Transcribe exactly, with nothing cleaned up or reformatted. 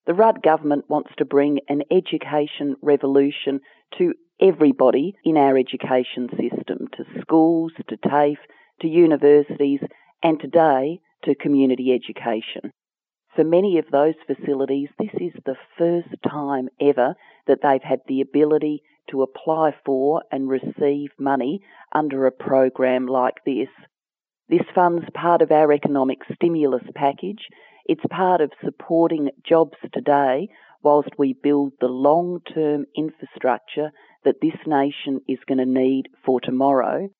The Rudd government wants to bring an education revolution to everybody in our education system, to schools, to TAFE, to universities, and today to community education. For many of those facilities, this is the first time ever that they've had the ability to apply for and receive money under a program like this. This fund's part of our economic stimulus package. It's part of supporting jobs today whilst we build the long-term infrastructure that this nation is going to need for tomorrow.